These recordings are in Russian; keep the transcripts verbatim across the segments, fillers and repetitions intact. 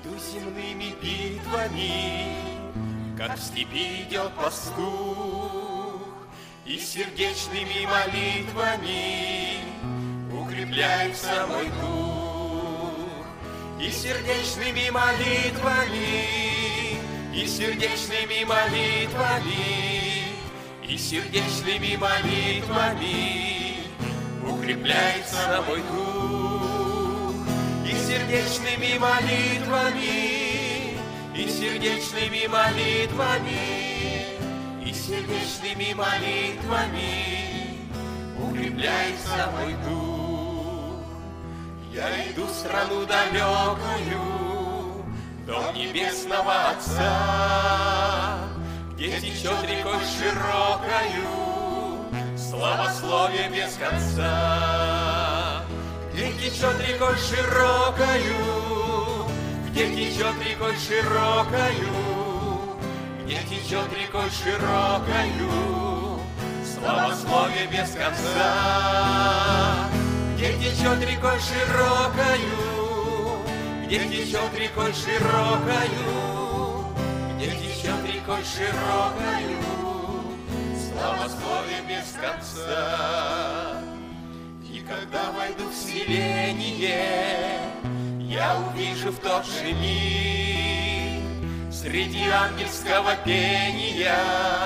Иду земными битвами, как в степи идет пастух, и сердечными молитвами укрепляется мой дух. И сердечными молитвами, и сердечными молитвами, и сердечными молитвами укрепляется мой дух. И сердечными молитвами, и сердечными молитвами, и сердечными молитвами укрепляется мой дух. Я иду в страну далекую, дом небесного Отца, где течет рекой широкою славословие без конца. Где течет рекой широкою, где течет рекой широкою, где течет рекой широкою славословие без конца. Где течет рекой широкою, где течет рекой широкою, где течет рекой широкою славословие без конца. И когда войду в селение, я увижу в тот же миг среди ангельского пения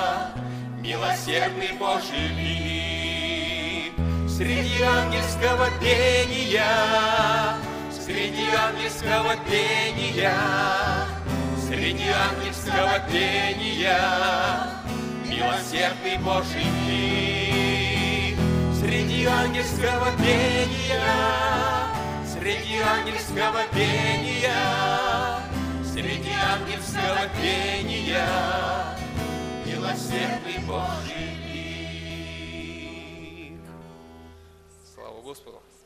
милосердный Божий лик. Среди ангельского пения, среди ангельского пения, среди ангельского пения милосердный Божий лик. Среди ангельского пения, среди ангельского пения, среди ангельского пения милосердный Божий лик. Слава Господу!